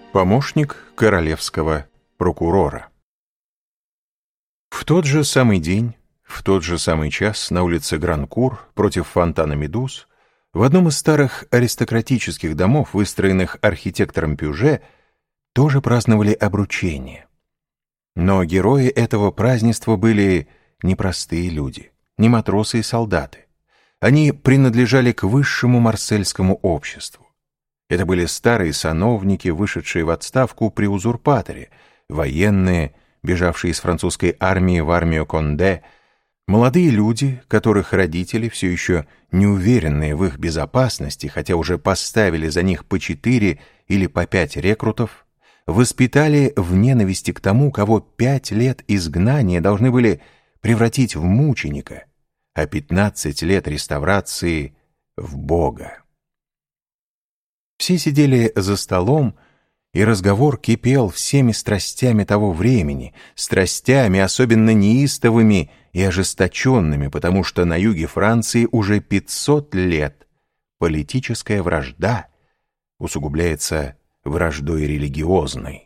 Помощник королевского прокурора. В тот же самый день, в тот же самый час на улице Гран-Кур против фонтана Медуз, в одном из старых аристократических домов, выстроенных архитектором Пюже, тоже праздновали обручение. Но герои этого празднества были не простые люди, не матросы и солдаты. Они принадлежали к высшему марсельскому обществу. Это были старые сановники, вышедшие в отставку при узурпаторе, военные, бежавшие из французской армии в армию Конде, молодые люди, которых родители, все еще не уверенные в их безопасности, хотя уже поставили за них по 4 или по 5 рекрутов, воспитали в ненависти к тому, кого 5 лет изгнания должны были превратить в мученика, а 15 лет реставрации — в Бога. Все сидели за столом, и разговор кипел всеми страстями того времени, страстями особенно неистовыми и ожесточенными, потому что на юге Франции уже 500 лет политическая вражда усугубляется враждой религиозной.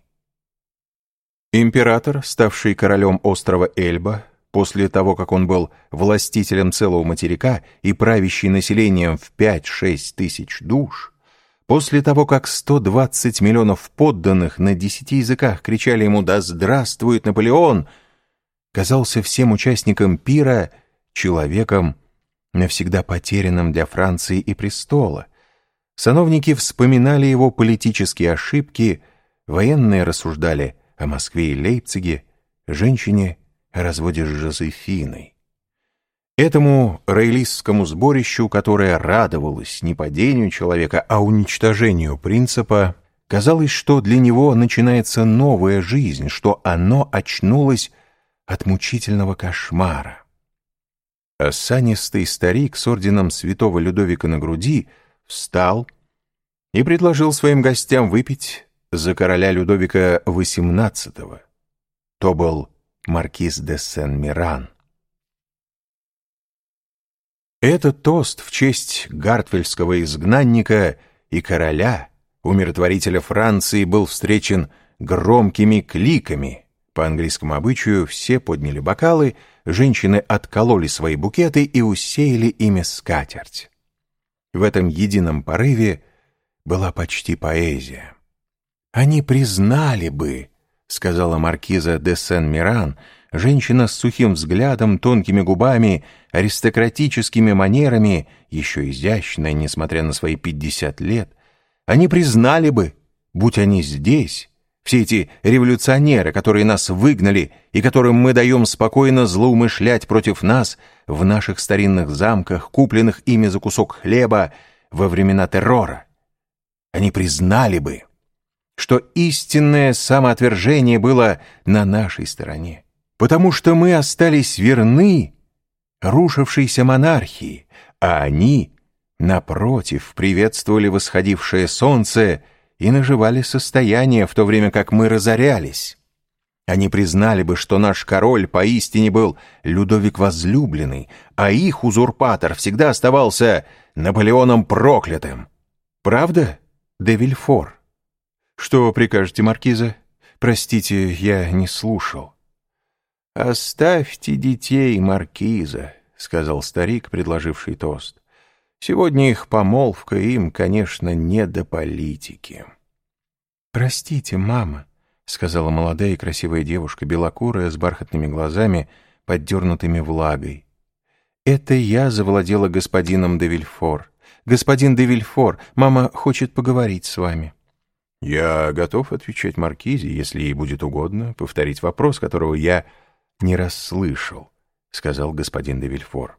Император, ставший королем острова Эльба, после того, как он был властителем целого материка и правящий населением в 5-6 тысяч душ, после того, как 120 миллионов подданных на 10 языках кричали ему «Да здравствует Наполеон!», казался всем участникам пира человеком, навсегда потерянным для Франции и престола. Сановники вспоминали его политические ошибки, военные рассуждали о Москве и Лейпциге, женщине о разводе с Жозефиной. Этому роялистскому сборищу, которое радовалось не падению человека, а уничтожению принципа, казалось, что для него начинается новая жизнь, что оно очнулось от мучительного кошмара. Осанистый старик с орденом святого Людовика на груди встал и предложил своим гостям выпить за короля Людовика XVIII. То был маркиз де Сен-Миран. Этот тост в честь гартфельского изгнанника и короля, умиротворителя Франции, был встречен громкими кликами. По английскому обычаю все подняли бокалы, женщины откололи свои букеты и усеяли ими скатерть. В этом едином порыве была почти поэзия. «Они признали бы», — сказала маркиза де Сен-Миран, женщина с сухим взглядом, тонкими губами, аристократическими манерами, еще изящная, несмотря на свои 50 лет, они признали бы, будь они здесь, все эти революционеры, которые нас выгнали и которым мы даем спокойно злоумышлять против нас в наших старинных замках, купленных ими за кусок хлеба во времена террора. Они признали бы, что истинное самоотвержение было на нашей стороне, потому что мы остались верны рушившейся монархии, а они, напротив, приветствовали восходившее солнце и наживали состояние, в то время как мы разорялись. Они признали бы, что наш король поистине был Людовик Возлюбленный, а их узурпатор всегда оставался Наполеоном Проклятым. Правда, де Вильфор? Что прикажете, маркиза? Простите, я не слушал. «Оставьте детей, маркиза», — сказал старик, предложивший тост. «Сегодня их помолвка, им, конечно, не до политики». «Простите, мама», — сказала молодая и красивая девушка, белокурая, с бархатными глазами, поддернутыми влагой. «Это я завладела господином де Вильфор. Господин де Вильфор, мама хочет поговорить с вами». «Я готов отвечать маркизе, если ей будет угодно, повторить вопрос, которого я не расслышал», — сказал господин де Вильфор.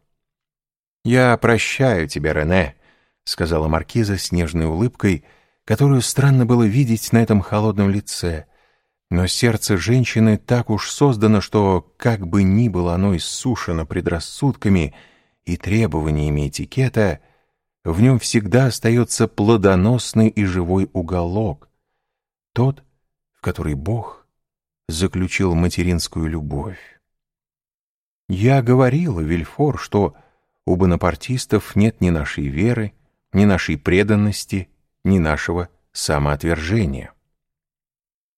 «Я прощаю тебя, Рене», — сказала маркиза с нежной улыбкой, которую странно было видеть на этом холодном лице. Но сердце женщины так уж создано, что, как бы ни было оно иссушено предрассудками и требованиями этикета, в нем всегда остается плодоносный и живой уголок, тот, в который Бог заключил материнскую любовь. Я говорила, Вильфор, что у бонапартистов нет ни нашей веры, ни нашей преданности, ни нашего самоотвержения.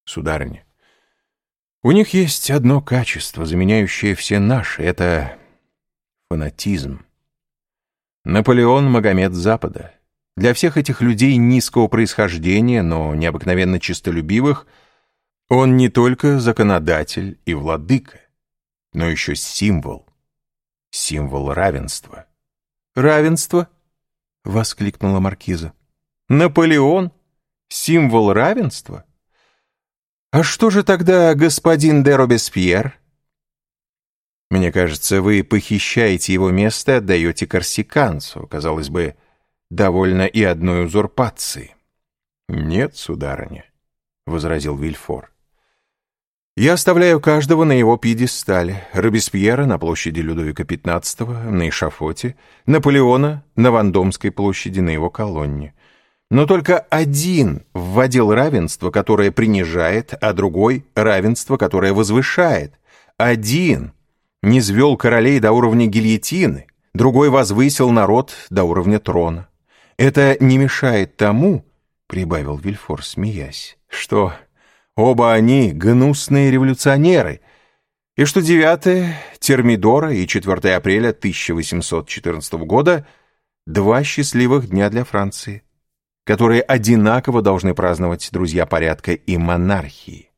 Сударыня, у них есть одно качество, заменяющее все наши — это фанатизм. Наполеон — Магомед Запада. Для всех этих людей низкого происхождения, но необыкновенно честолюбивых, он не только законодатель и владыка, но еще символ равенства. «Равенство?» — воскликнула маркиза. «Наполеон? Символ равенства? А что же тогда господин де Робеспьер?» «Мне кажется, вы похищаете его место и отдаете корсиканцу. Казалось бы, довольно и одной узурпации». «Нет, сударыня», — возразил Вильфор. «Я оставляю каждого на его пьедестале. Робеспьера на площади Людовика XV, на эшафоте, Наполеона на Вандомской площади, на его колонне. Но только один вводил равенство, которое принижает, а другой — равенство, которое возвышает. Один низвел королей до уровня гильотины, другой возвысил народ до уровня трона. Это не мешает тому, — прибавил Вильфор, смеясь, — что оба они гнусные революционеры, и что 9 Термидора и 4 апреля 1814 года — два счастливых дня для Франции, которые одинаково должны праздновать друзья порядка и монархии.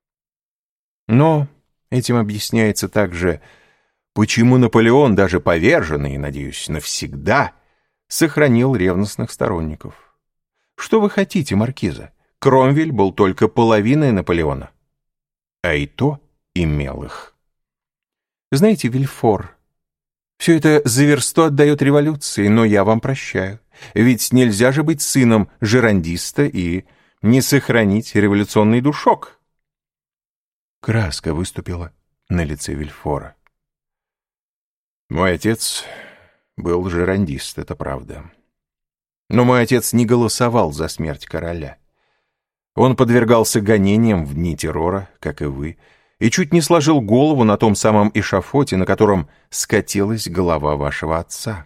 Но этим объясняется также, почему Наполеон, даже поверженный, надеюсь, навсегда, сохранил ревностных сторонников. Что вы хотите, маркиза? Кромвель был только половиной Наполеона, а и то имел их. Знаете, Вильфор, все это за версту отдает революции, но я вам прощаю, ведь нельзя же быть сыном жерандиста и не сохранить революционный душок. Краска выступила на лице Вильфора. Мой отец был жерандист, это правда. Но мой отец не голосовал за смерть короля. Он подвергался гонениям в дни террора, как и вы, и чуть не сложил голову на том самом эшафоте, на котором скатилась голова вашего отца.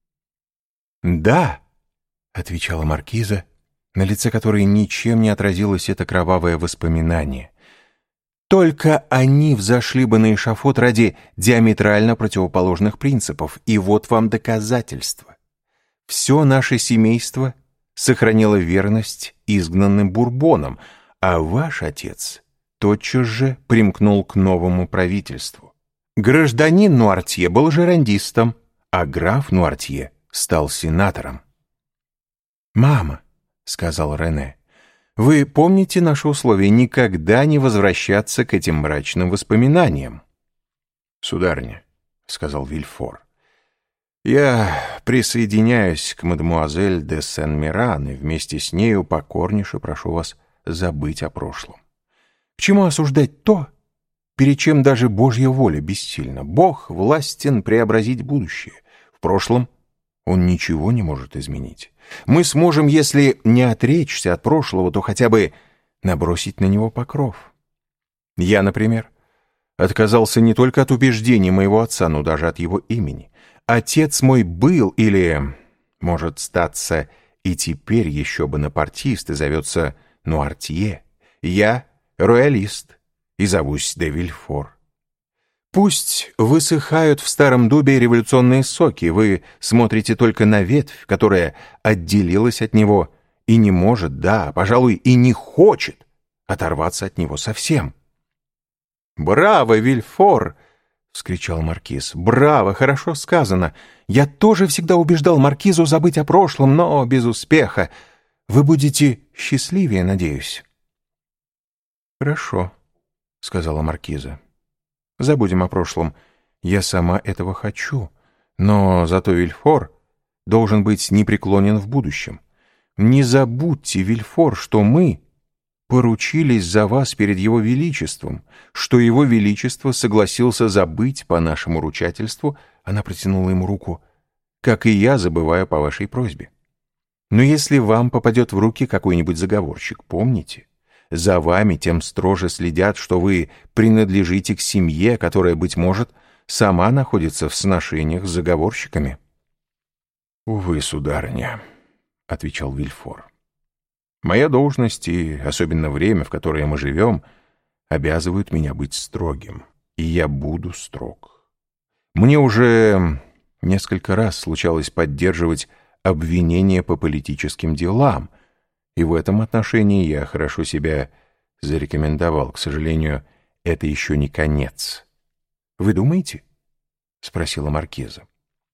«Да», — отвечала маркиза, на лице которой ничем не отразилось это кровавое воспоминание, «только они взошли бы на эшафот ради диаметрально противоположных принципов, и вот вам доказательство. Все наше семейство сохранило верность изгнанным Бурбонам, а ваш отец тотчас же примкнул к новому правительству. Гражданин Нуартье был жерандистом, а граф Нуартье стал сенатором». «Мама», — сказал Рене, — «вы помните наше условие никогда не возвращаться к этим мрачным воспоминаниям?» «Сударыня», — сказал Вильфор, — «я присоединяюсь к мадемуазель де Сен-Миран и вместе с нею покорнейше прошу вас забыть о прошлом. К чему осуждать то, перед чем даже Божья воля бессильна? Бог властен преобразить будущее. В прошлом Он ничего не может изменить. Мы сможем, если не отречься от прошлого, то хотя бы набросить на него покров. Я, например, отказался не только от убеждений моего отца, но даже от его имени. Отец мой был, или, может статься, и теперь еще бонапартист, и зовется Нуартье. Я роялист, и зовусь де Вильфор. Пусть высыхают в старом дубе революционные соки, вы смотрите только на ветвь, которая отделилась от него и не может, да, пожалуй, и не хочет оторваться от него совсем. «Браво, Вильфор!» — вскричал маркиз. «Браво, хорошо сказано. Я тоже всегда убеждал маркизу забыть о прошлом, но без успеха. Вы будете счастливее, надеюсь». «Хорошо», — сказала маркиза. «Забудем о прошлом. Я сама этого хочу. Но зато Вильфор должен быть непреклонен в будущем. Не забудьте, Вильфор, что мы поручились за вас перед Его Величеством, что Его Величество согласился забыть по нашему ручательству, она протянула ему руку, как и я забываю по вашей просьбе. Но если вам попадет в руки какой-нибудь заговорщик, помните, за вами тем строже следят, что вы принадлежите к семье, которая, быть может, сама находится в сношениях с заговорщиками». «Увы, сударыня», — отвечал Вильфор. Моя должность и особенно время, в которое мы живем, обязывают меня быть строгим. И я буду строг. Мне уже несколько раз случалось поддерживать обвинения по политическим делам, и в этом отношении я хорошо себя зарекомендовал. К сожалению, это еще не конец. «Вы думаете?» — спросила маркиза.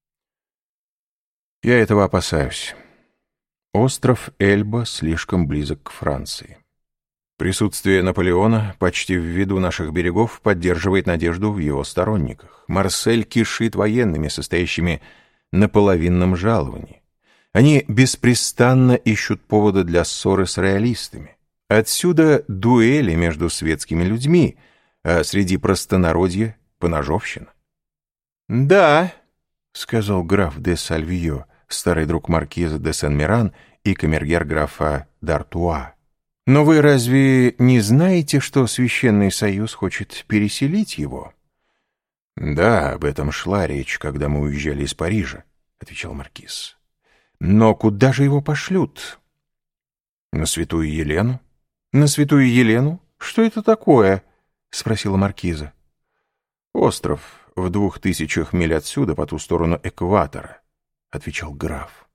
«Я этого опасаюсь. Остров Эльба слишком близок к Франции. Присутствие Наполеона почти в виду наших берегов поддерживает надежду в его сторонниках. Марсель кишит военными, состоящими на половинном жаловании. Они беспрестанно ищут повода для ссоры с роялистами. Отсюда дуэли между светскими людьми, а среди простонародья — поножовщина». «Да», — сказал граф де Сальвио, старый друг маркиза де Сен-Миран и камергер графа д'Артуа. «Но вы разве не знаете, что Священный Союз хочет переселить его?» «Да, об этом шла речь, когда мы уезжали из Парижа», — отвечал маркиз. «Но куда же его пошлют?» «На Святую Елену». «На Святую Елену? Что это такое?» — спросила маркиза. «Остров в 2000 миль отсюда, по ту сторону экватора», — отвечал граф.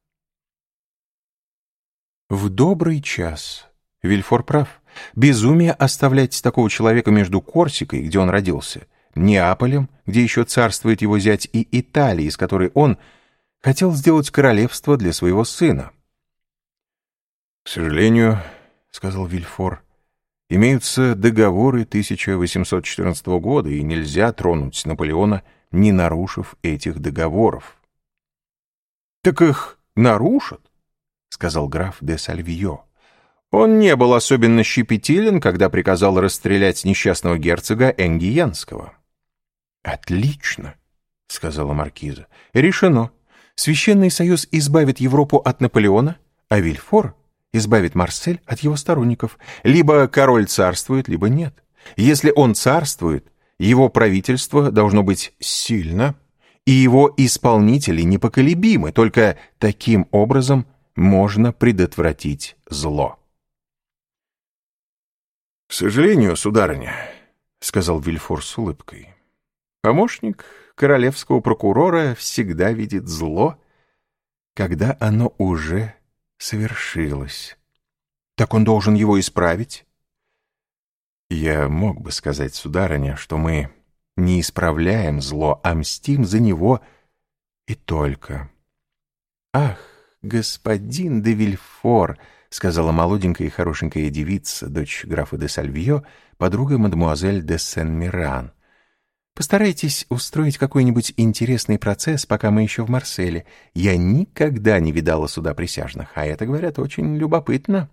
В добрый час. Вильфор прав. Безумие оставлять такого человека между Корсикой, где он родился, Неаполем, где еще царствует его зять, и Италией, из которой он хотел сделать королевство для своего сына. «К сожалению, — сказал Вильфор, — имеются договоры 1814 года, и нельзя тронуть Наполеона, не нарушив этих договоров». «Так их нарушат, — сказал граф де Сальвио. Он не был особенно щепетилен, когда приказал расстрелять несчастного герцога Энгиенского». «Отлично, — сказала маркиза. — Решено. Священный Союз избавит Европу от Наполеона, а Вильфор избавит Марсель от его сторонников. Либо король царствует, либо нет. Если он царствует, его правительство должно быть сильно, и его исполнители непоколебимы. Только таким образом можно предотвратить зло. «К сожалению, сударыня, — сказал Вильфор с улыбкой, — помощник королевского прокурора всегда видит зло, когда оно уже совершилось. Так он должен его исправить?» «Я мог бы сказать, сударыня, что мы не исправляем зло, а мстим за него и только». «Ах, господин де Вильфор, — сказала молоденькая и хорошенькая девица, дочь графа де Сальвио, подруга мадемуазель де Сен-Миран, — постарайтесь устроить какой-нибудь интересный процесс, пока мы еще в Марселе. Я никогда не видала суда присяжных, а это, говорят, очень любопытно».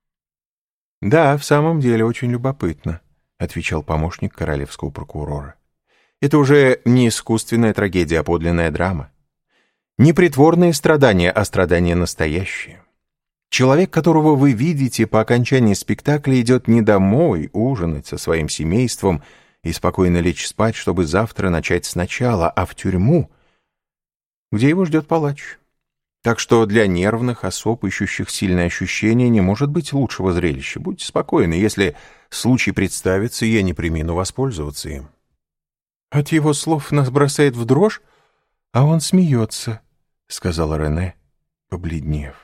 «Да, в самом деле очень любопытно», — отвечал помощник королевского прокурора. «Это уже не искусственная трагедия, а подлинная драма. Не притворные страдания, а страдания настоящие. Человек, которого вы видите по окончании спектакля, идет не домой ужинать со своим семейством и спокойно лечь спать, чтобы завтра начать сначала, а в тюрьму, где его ждет палач. Так что для нервных особ, ищущих сильное ощущение, не может быть лучшего зрелища. Будьте спокойны, если случай представится, я не премину воспользоваться им». «От его слов нас бросает в дрожь, а он смеется», — сказала Рене, побледнев.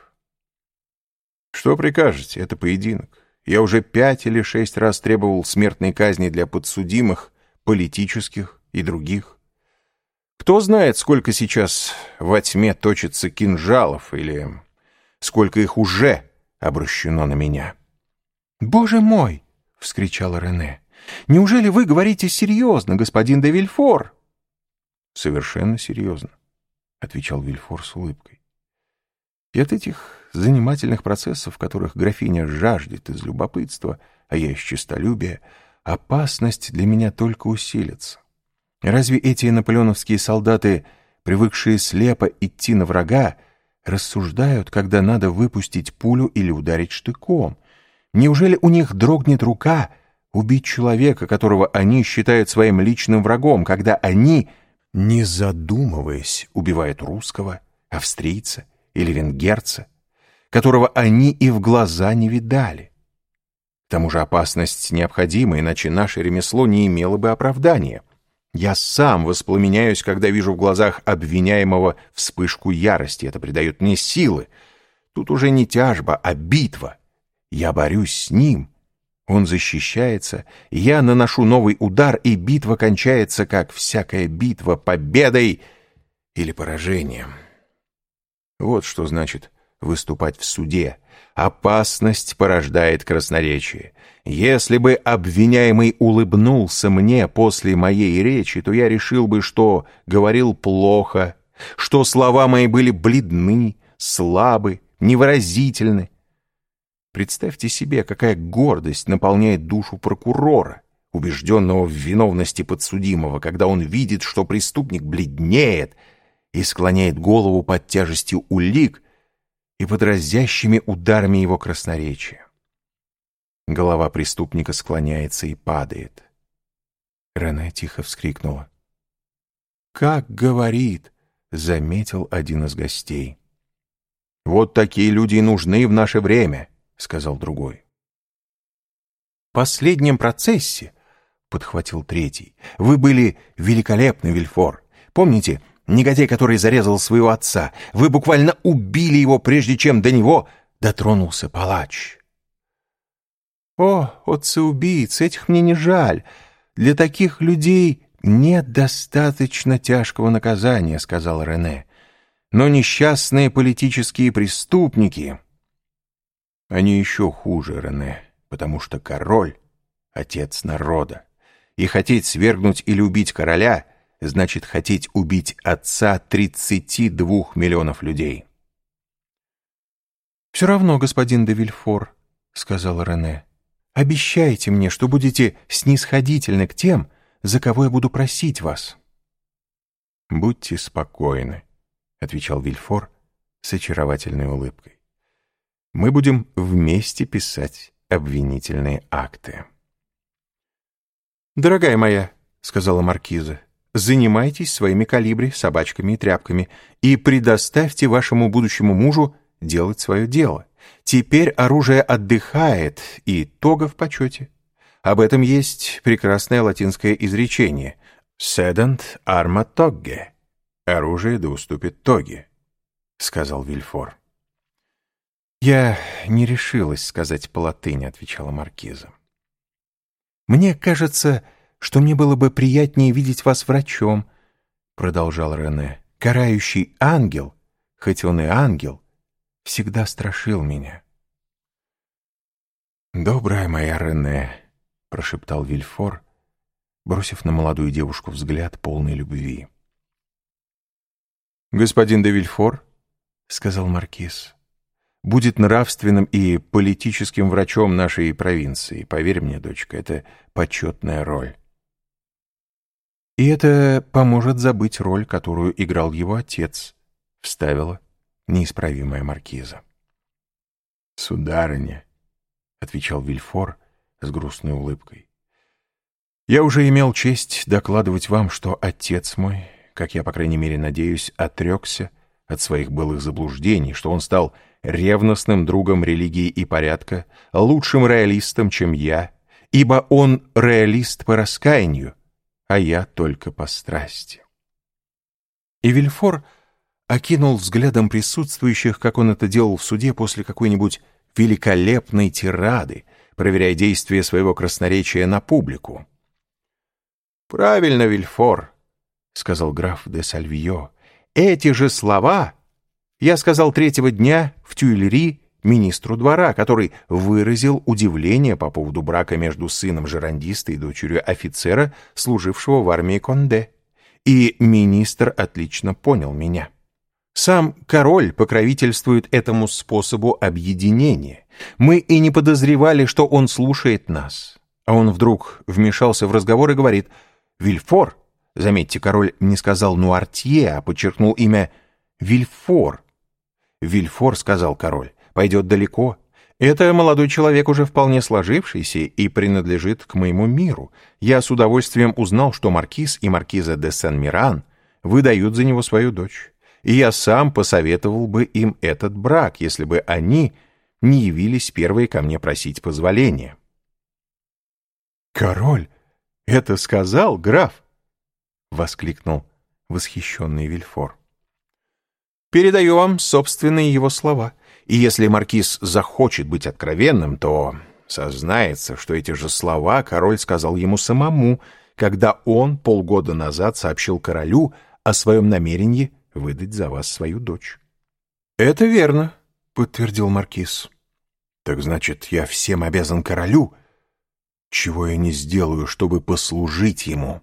«Что прикажете? Это поединок. Я уже 5 или 6 раз требовал смертной казни для подсудимых, политических и других. Кто знает, сколько сейчас во тьме точится кинжалов, или сколько их уже обращено на меня». «Боже мой! — вскричала Рене. — Неужели вы говорите серьезно, господин де Вильфор?» «Совершенно серьезно, — отвечал Вильфор с улыбкой. «И от этих занимательных процессов, которых графиня жаждет из любопытства, а я из честолюбия, опасность для меня только усилится. Разве эти наполеоновские солдаты, привыкшие слепо идти на врага, рассуждают, когда надо выпустить пулю или ударить штыком? Неужели у них дрогнет рука убить человека, которого они считают своим личным врагом, когда они, не задумываясь, убивают русского, австрийца или венгерца, которого они и в глаза не видали. К тому же опасность необходима, иначе наше ремесло не имело бы оправдания. Я сам воспламеняюсь, когда вижу в глазах обвиняемого вспышку ярости. Это придает мне силы. Тут уже не тяжба, а битва. Я борюсь с ним. Он защищается, я наношу новый удар, и битва кончается, как всякая битва, победой или поражением. Вот что значит выступать в суде. Опасность порождает красноречие. Если бы обвиняемый улыбнулся мне после моей речи, то я решил бы, что говорил плохо, что слова мои были бледны, слабы, невыразительны. Представьте себе, какая гордость наполняет душу прокурора, убежденного в виновности подсудимого, когда он видит, что преступник бледнеет и склоняет голову под тяжестью улик и под разящими ударами его красноречия. Голова преступника склоняется и падает. Рене тихо вскрикнула. «Как говорит!» — заметил один из гостей. «Вот такие люди и нужны в наше время», — сказал другой. «В последнем процессе, — подхватил третий, — вы были великолепны, Вильфор. Помните, негодяй, который зарезал своего отца? Вы буквально убили его, прежде чем до него дотронулся палач». «О, отцы-убийц, этих мне не жаль. Для таких людей нет достаточно тяжкого наказания, — сказал Рене. Но несчастные политические преступники... Они еще хуже, Рене, потому что король — отец народа. И хотеть свергнуть или убить короля — значит хотеть убить отца 32 миллионов людей». «Все равно, господин де Вильфор, — сказал Рене, — обещайте мне, что будете снисходительны к тем, за кого я буду просить вас». «Будьте спокойны, — отвечал Вильфор с очаровательной улыбкой. «Мы будем вместе писать обвинительные акты». «Дорогая моя, — сказала маркиза, — занимайтесь своими колибри, собачками и тряпками и предоставьте вашему будущему мужу делать свое дело. Теперь оружие отдыхает, и тога в почете. Об этом есть прекрасное латинское изречение «Sedent arma togge» — «Оружие да уступит тоге», — сказал Вильфор. «Я не решилась сказать по-латыни», — отвечала маркиза. «Мне кажется, что мне было бы приятнее видеть вас врачом», — продолжал Рене. «Карающий ангел, хоть он и ангел, всегда страшил меня». «Добрая моя Рене», — прошептал Вильфор, бросив на молодую девушку взгляд полной любви. «Господин де Вильфор, — сказал маркиз, — будет нравственным и политическим врачом нашей провинции. Поверь мне, дочка, это почетная роль». «И это поможет забыть роль, которую играл его отец», — вставила неисправимая маркиза. «Сударыня», — отвечал Вильфор с грустной улыбкой, — «я уже имел честь докладывать вам, что отец мой, как я, по крайней мере, надеюсь, отрекся от своих былых заблуждений, что он стал ревностным другом религии и порядка, лучшим реалистом, чем я, ибо он реалист по раскаянию, а я только по страсти». И Вильфор окинул взглядом присутствующих, как он это делал в суде после какой-нибудь великолепной тирады, проверяя действие своего красноречия на публику. «Правильно, Вильфор, — сказал граф де Сальвио, — эти же слова я сказал третьего дня в Тюильри министру двора, который выразил удивление по поводу брака между сыном жерандиста и дочерью офицера, служившего в армии Конде. И министр отлично понял меня. Сам король покровительствует этому способу объединения. Мы и не подозревали, что он слушает нас. А он вдруг вмешался в разговор и говорит: «Вильфор». Заметьте, король не сказал Нуартье, а подчеркнул имя Вильфор. «Вильфор, — сказал король, — пойдет далеко. Это молодой человек, уже вполне сложившийся, и принадлежит к моему миру. Я с удовольствием узнал, что маркиз и маркиза де Сен-Миран выдают за него свою дочь. и я сам посоветовал бы им этот брак, если бы они не явились первые ко мне просить позволения». «Король это сказал, граф?» — воскликнул восхищенный Вильфор. «Передаю вам собственные его слова, и если маркиз захочет быть откровенным, то сознается, что эти же слова король сказал ему самому, когда он полгода назад сообщил королю о своем намерении выдать за вас свою дочь». «Это верно», — подтвердил маркиз. «Так значит, я всем обязан королю? Чего я не сделаю, чтобы послужить ему?»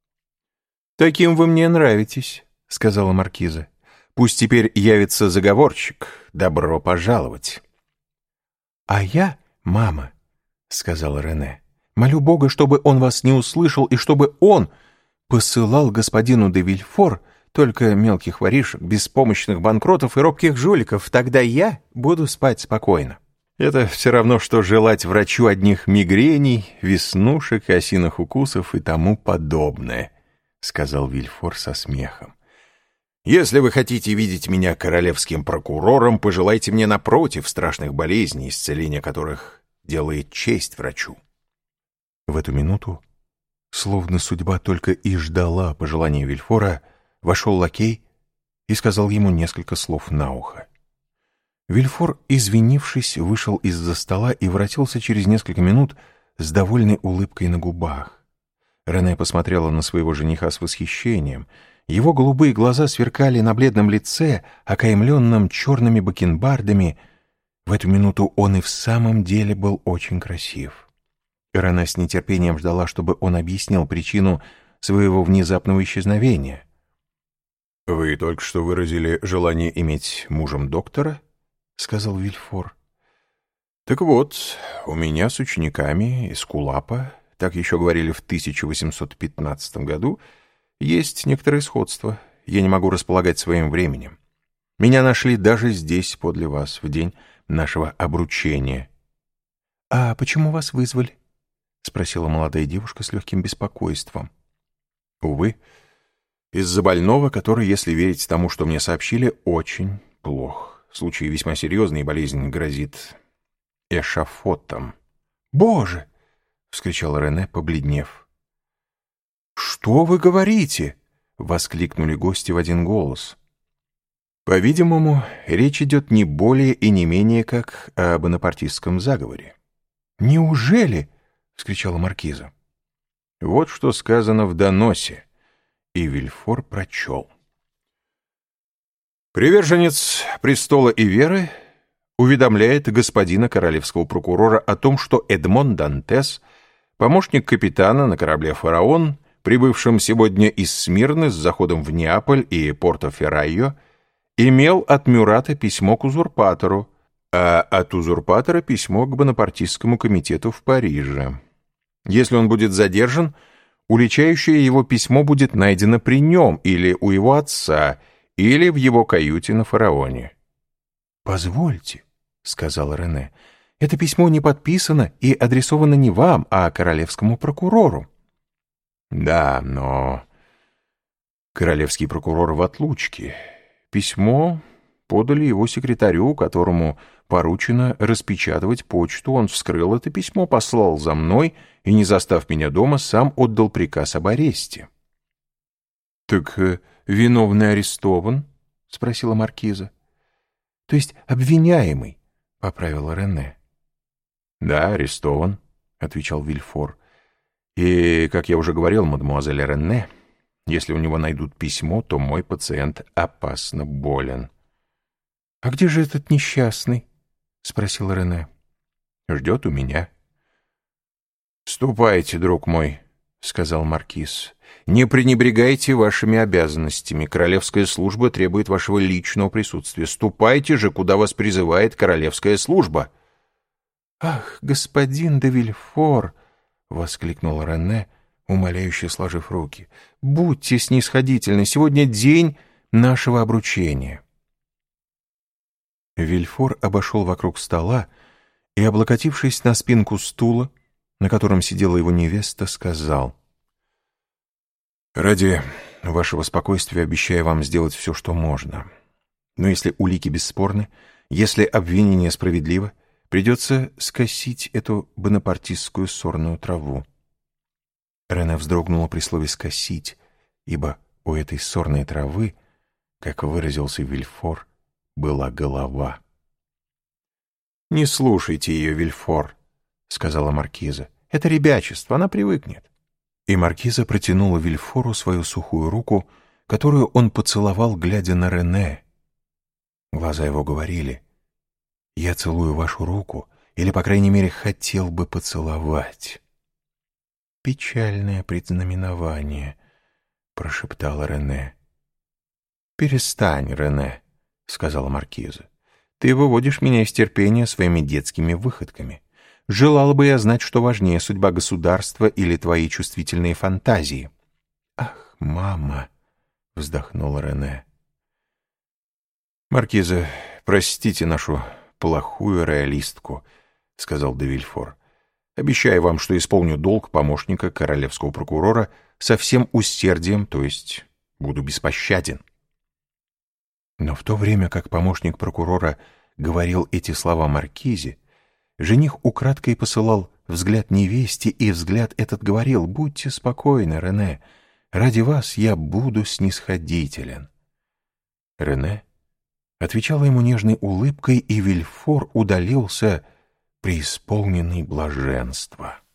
«Таким вы мне нравитесь», — сказала маркиза. «Пусть теперь явится заговорщик. Добро пожаловать». «А я, мама», — сказала Рене, — «молю Бога, чтобы он вас не услышал и чтобы он посылал господину де Вильфор только мелких воришек, беспомощных банкротов и робких жуликов. Тогда я буду спать спокойно». «Это все равно, что желать врачу одних мигрений, веснушек, осиных укусов и тому подобное», — сказал Вильфор со смехом. «Если вы хотите видеть меня королевским прокурором, пожелайте мне, напротив, страшных болезней, исцеление которых делает честь врачу». В эту минуту, словно судьба только и ждала пожелания Вильфора, вошел лакей и сказал ему несколько слов на ухо. Вильфор, извинившись, вышел из-за стола и воротился через несколько минут с довольной улыбкой на губах. Рене посмотрела на своего жениха с восхищением. Его голубые глаза сверкали на бледном лице, окаймленном черными бакенбардами. В эту минуту он и в самом деле был очень красив. Рене с нетерпением ждала, чтобы он объяснил причину своего внезапного исчезновения. «Вы только что выразили желание иметь мужем доктора?» — сказал Вильфор. «Так вот, у меня с учениками из Кулапа, так еще говорили в 1815 году, есть некоторое сходство. Я не могу располагать своим временем. Меня нашли даже здесь, подле вас, в день нашего обручения». «А почему вас вызвали?» — спросила молодая девушка с легким беспокойством. «Увы, из-за больного, который, если верить тому, что мне сообщили, очень плох. Случай весьма серьезный, и болезнь грозит эшафотом». «Боже!» — вскричал Рене, побледнев. «Что вы говорите?» — воскликнули гости в один голос. «По-видимому, речь идет не более и не менее как о бонапартистском заговоре». «Неужели?» — вскричала маркиза. «Вот что сказано в доносе», и Вильфор прочел. «Приверженец престола и веры уведомляет господина королевского прокурора о том, что Эдмон Дантес, помощник капитана на корабле «Фараон», прибывшем сегодня из Смирны с заходом в Неаполь и Порто-Феррайо, имел от Мюрата письмо к узурпатору, а от узурпатора письмо к бонапартистскому комитету в Париже. Если он будет задержан, уличающее его письмо будет найдено при нем или у его отца, или в его каюте на «Фараоне». «Позвольте», — сказала Рене, — «это письмо не подписано и адресовано не вам, а королевскому прокурору». «Да, но королевский прокурор в отлучке. Письмо подали его секретарю, которому поручено распечатывать почту. Он вскрыл это письмо, послал за мной и, не застав меня дома, сам отдал приказ об аресте». «Так виновный арестован?» — спросила маркиза. «То есть обвиняемый», — поправила Рене. «Да, арестован», — отвечал Вильфор. «И, как я уже говорил, мадемуазель Рене, если у него найдут письмо, то мой пациент опасно болен». «А где же этот несчастный?» — спросила Рене. «Ждет у меня». «Ступайте, друг мой», — сказал маркиз. «Не пренебрегайте вашими обязанностями. Королевская служба требует вашего личного присутствия. Ступайте же, куда вас призывает королевская служба». «Ах, господин де Вильфор!» — воскликнул Рене, умоляюще сложив руки. «Будьте снисходительны. Сегодня день нашего обручения». Вильфор обошел вокруг стола и, облокотившись на спинку стула, на котором сидела его невеста, сказал: «Ради вашего спокойствия обещаю вам сделать все, что можно. Но если улики бесспорны, если обвинение справедливо, придется скосить эту бонапартистскую сорную траву». Рене вздрогнула при слове «скосить», ибо у этой сорной травы, как выразился Вильфор, была голова. «Не слушайте ее, Вильфор», — сказала маркиза. «Это ребячество, она привыкнет». И маркиза протянула Вильфору свою сухую руку, которую он поцеловал, глядя на Рене. Глаза его говорили: «Я целую вашу руку, или, по крайней мере, хотел бы поцеловать». «Печальное предзнаменование», — прошептала Рене. «Перестань, Рене», — сказала маркиза. «Ты выводишь меня из терпения своими детскими выходками. Желала бы я знать, что важнее, судьба государства или твои чувствительные фантазии». «Ах, мама!» — вздохнула Рене. «Маркиза, простите нашу плохую реалистку», — сказал де Вильфор. «Обещаю вам, что исполню долг помощника королевского прокурора со всем усердием, то есть буду беспощаден». Но в то время, как помощник прокурора говорил эти слова маркизе, жених украдкой посылал взгляд невесте, и взгляд этот говорил: «Будьте спокойны, Рене, ради вас я буду снисходителен». Рене отвечала ему нежной улыбкой, и Вильфор удалился преисполненный блаженства.